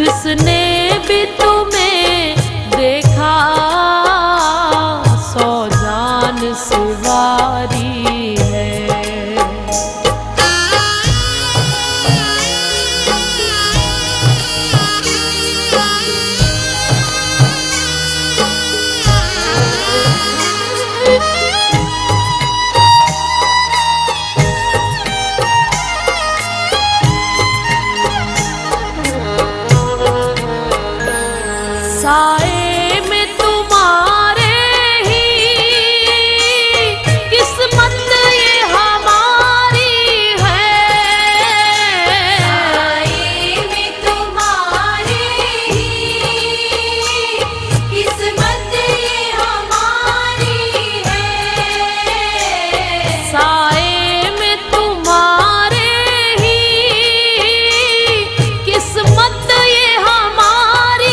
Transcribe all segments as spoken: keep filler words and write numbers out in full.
जिसने भी तुम्हें देखा सौ जान सवारी है। साए में तुम्हारे ही किस्मत ये हमारी है। साए में तुम्हारे ही किस्मत ये हमारी है। साए में तुम्हारे ही किस्मत ये हमारी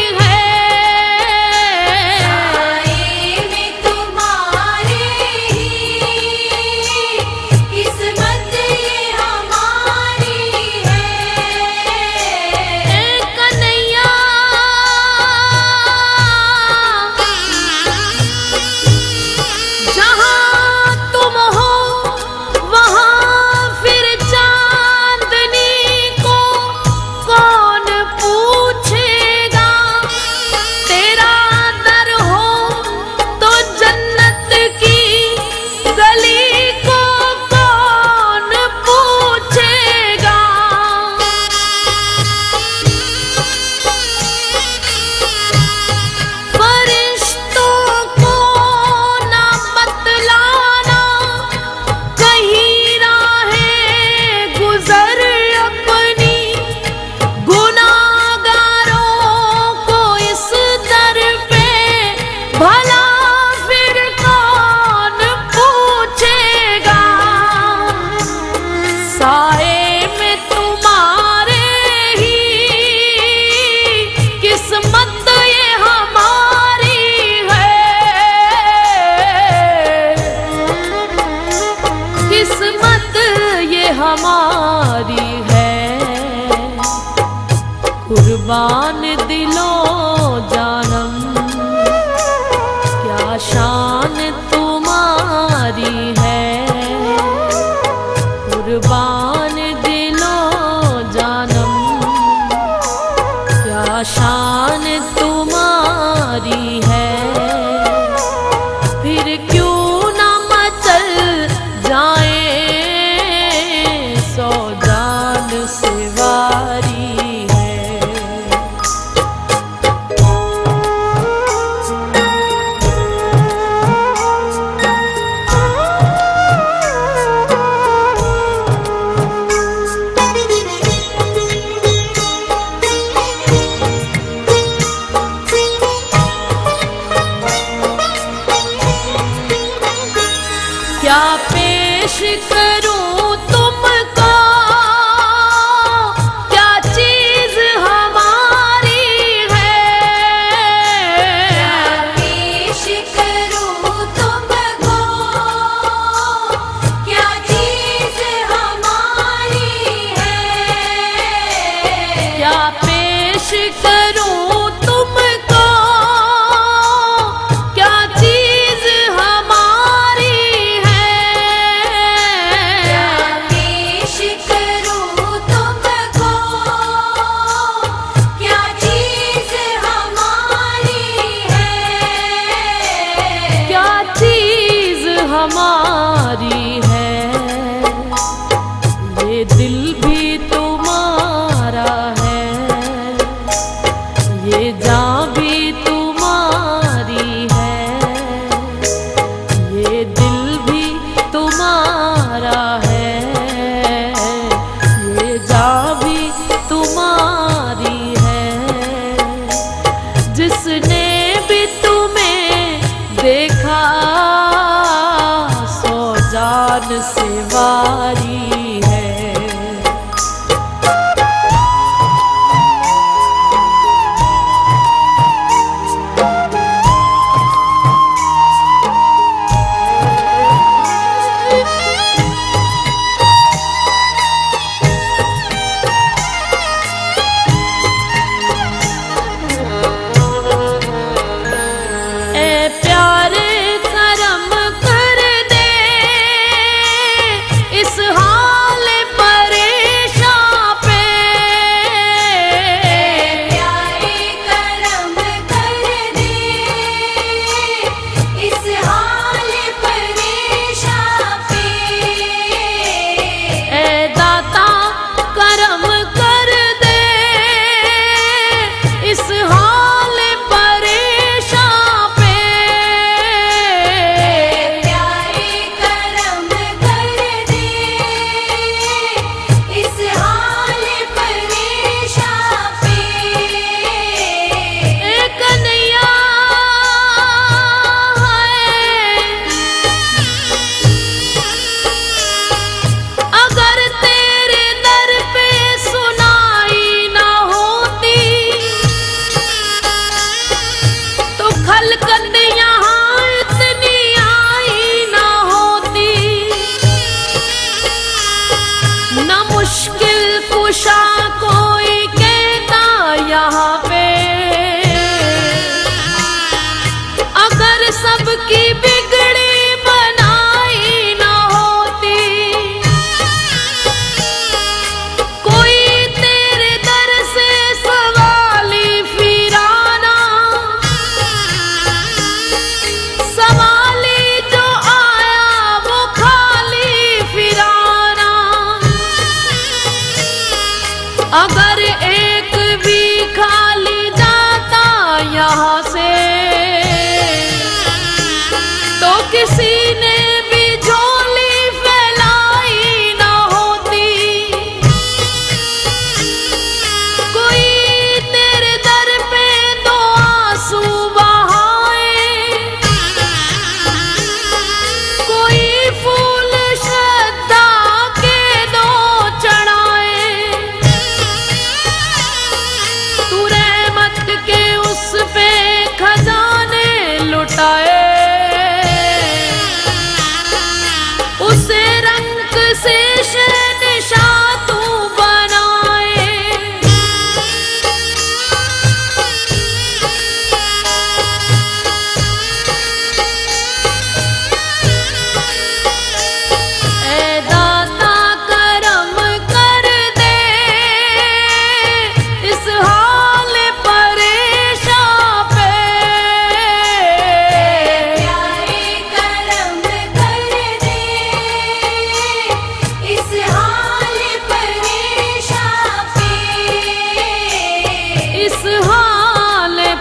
साए में तुम्हारे ही किस्मत ये हमारी है। किस्मत ये हमारी है। कुर्बान दिलो जानम क्या शान तुम्हारी है। कुर्बान दिलो जानम क्या शान तुम्हारी है। फिर क्यों ना मचल जाए सौ जान सवारी है। क्या पेश करूं तुमको क्या चीज हमारी है। क्या पेश करूं तुमको क्या चीज हमारी है। क्या पेश करूं तुमको क्या चीज हमारी हमारी है। ये दिल भी तुम्हारा है। ये जान भी तुम्हारी है। ये दिल भी तुम्हारा है। ये जान भी तुम्हारी है। जिसने भी तुम्हें देखा जान सवारी है।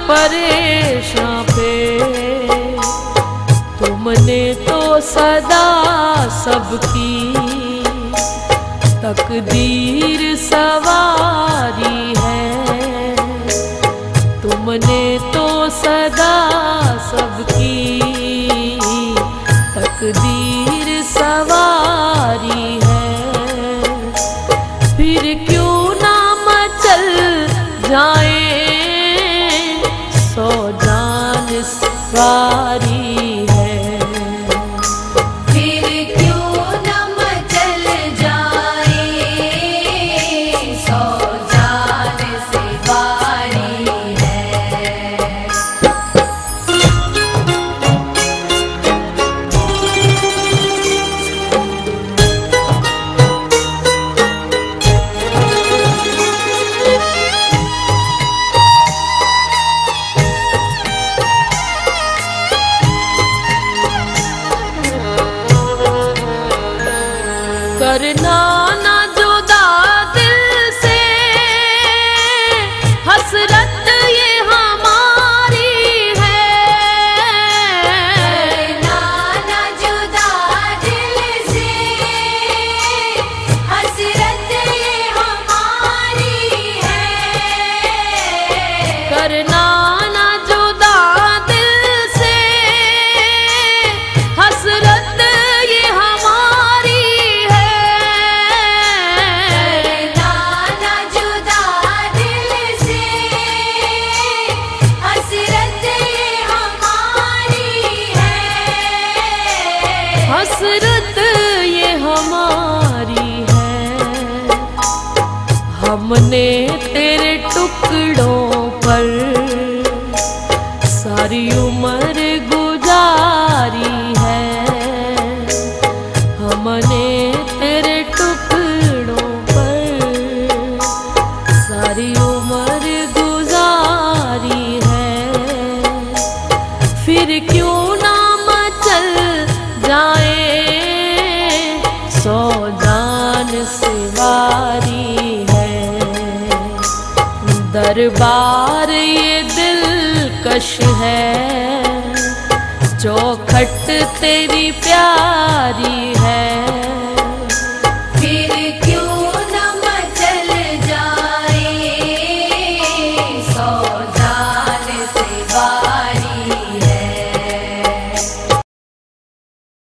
परेशान पे तुमने तो सदा सबकी तकदीर सवारी है। तुमने तो सदा सबकी तकदीर सवारी है। फिर क्यों ना मचल जाए सौ जान सवारी है। फिर क्यों न मचल जाए सौ जान से बारी है। करना ना जुदा दिल से हसरत ये हमारी है। करना ना जुदा दिल से हसरत ये हमारी है। करना ना जुदा दिल से हसरत ये हमारी है। करना ना जुदा दिल से हसरत ये हमारी है। हसरत ये हमारी है। हमने तेरे टुकड़ों पर सारी उम्र गुजारी है। हमने तेरे टुकड़ों पर सारी उम्र गुजारी है। फिर क्यों ना मचल जाए सौ जान से वारी है। दरबार ये दिलकश है, चौखट तेरी प्यारी है।